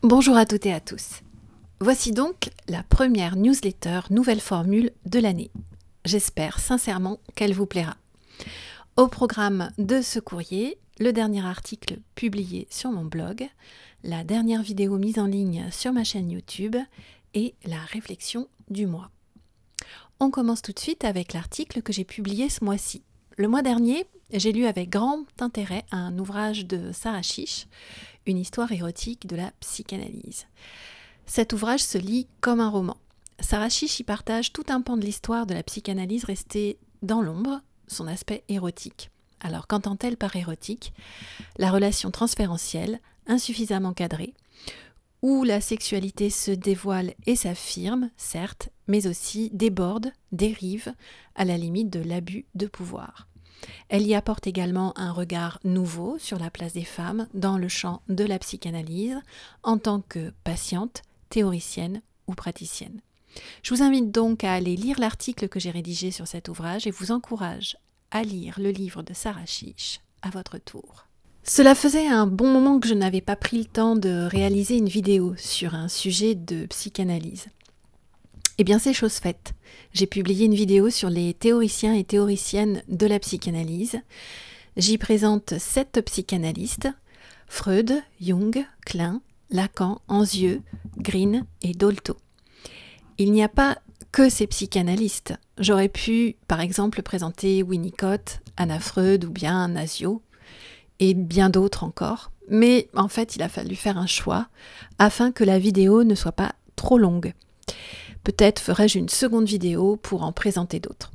Bonjour à toutes et à tous. Voici donc la première newsletter nouvelle formule de l'année. J'espère sincèrement qu'elle vous plaira. Au programme de ce courrier, le dernier article publié sur mon blog, la dernière vidéo mise en ligne sur ma chaîne YouTube et la réflexion du mois. On commence tout de suite avec l'article que j'ai publié ce mois-ci. Le mois dernier, j'ai lu avec grand intérêt un ouvrage de Sarah Chiche, une histoire érotique de la psychanalyse. Cet ouvrage se lit comme un roman. Sarah Chiche y partage tout un pan de l'histoire de la psychanalyse restée dans l'ombre, son aspect érotique. Alors qu'entend-elle par érotique ? La relation transférentielle, insuffisamment cadrée, où la sexualité se dévoile et s'affirme, certes, mais aussi déborde, dérive, à la limite de l'abus de pouvoir. Elle y apporte également un regard nouveau sur la place des femmes dans le champ de la psychanalyse en tant que patiente, théoricienne ou praticienne. Je vous invite donc à aller lire l'article que j'ai rédigé sur cet ouvrage et vous encourage à lire le livre de Sarah Chiche à votre tour. Cela faisait un bon moment que je n'avais pas pris le temps de réaliser une vidéo sur un sujet de psychanalyse. Eh bien, c'est chose faite. J'ai publié une vidéo sur les théoriciens et théoriciennes de la psychanalyse. J'y présente 7 psychanalystes, Freud, Jung, Klein, Lacan, Anzieux, Green et Dolto. Il n'y a pas que ces psychanalystes. J'aurais pu, par exemple, présenter Winnicott, Anna Freud ou bien Nasio, et bien d'autres encore. Mais en fait, il a fallu faire un choix afin que la vidéo ne soit pas trop longue. Peut-être ferai-je une seconde vidéo pour en présenter d'autres.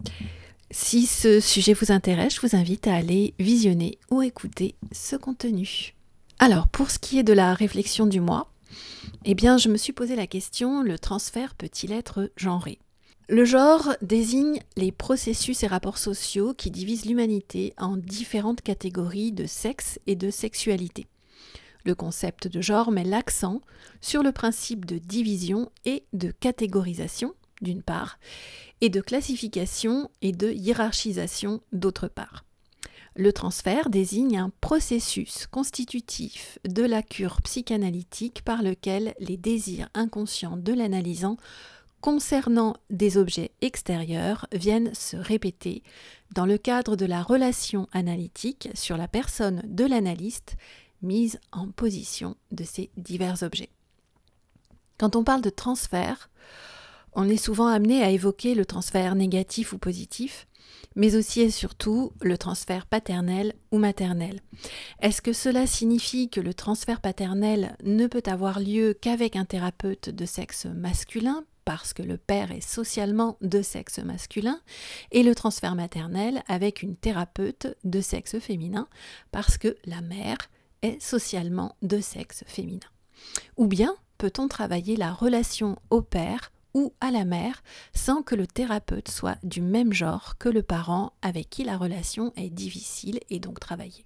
Si ce sujet vous intéresse, je vous invite à aller visionner ou écouter ce contenu. Alors, pour ce qui est de la réflexion du mois, eh bien, je me suis posé la question, le transfert peut-il être genré ? Le genre désigne les processus et rapports sociaux qui divisent l'humanité en différentes catégories de sexe et de sexualité. Le concept de genre met l'accent sur le principe de division et de catégorisation, d'une part, et de classification et de hiérarchisation, d'autre part. Le transfert désigne un processus constitutif de la cure psychanalytique par lequel les désirs inconscients de l'analysant concernant des objets extérieurs viennent se répéter dans le cadre de la relation analytique sur la personne de l'analyste mise en position de ces divers objets. Quand on parle de transfert, on est souvent amené à évoquer le transfert négatif ou positif, mais aussi et surtout le transfert paternel ou maternel. Est-ce que cela signifie que le transfert paternel ne peut avoir lieu qu'avec un thérapeute de sexe masculin, parce que le père est socialement de sexe masculin, et le transfert maternel avec une thérapeute de sexe féminin, parce que la mère est socialement de sexe féminin. Ou bien peut-on travailler la relation au père ou à la mère sans que le thérapeute soit du même genre que le parent avec qui la relation est difficile et donc travaillée.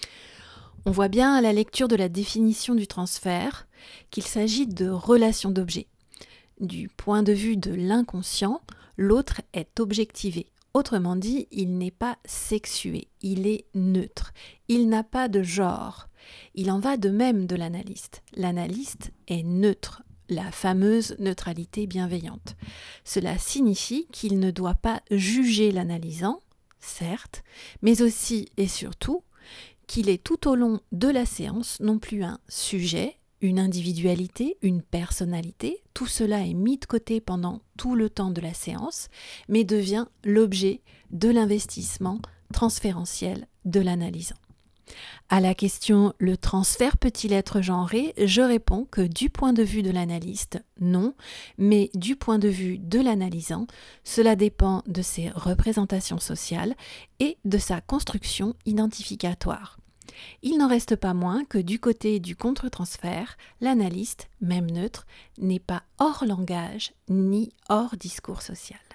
On voit bien à la lecture de la définition du transfert qu'il s'agit de relation d'objets. Du point de vue de l'inconscient, l'autre est objectivé. Autrement dit, il n'est pas sexué, il est neutre. Il n'a pas de genre. Il en va de même de l'analyste. L'analyste est neutre, la fameuse neutralité bienveillante. Cela signifie qu'il ne doit pas juger l'analysant, certes, mais aussi et surtout qu'il est tout au long de la séance non plus un sujet, une individualité, une personnalité, tout cela est mis de côté pendant tout le temps de la séance, mais devient l'objet de l'investissement transférentiel de l'analysant. À la question « le transfert peut-il être genré ?», je réponds que du point de vue de l'analyste, non, mais du point de vue de l'analysant, cela dépend de ses représentations sociales et de sa construction identificatoire. Il n'en reste pas moins que du côté du contre-transfert, l'analyste, même neutre, n'est pas hors langage ni hors discours social.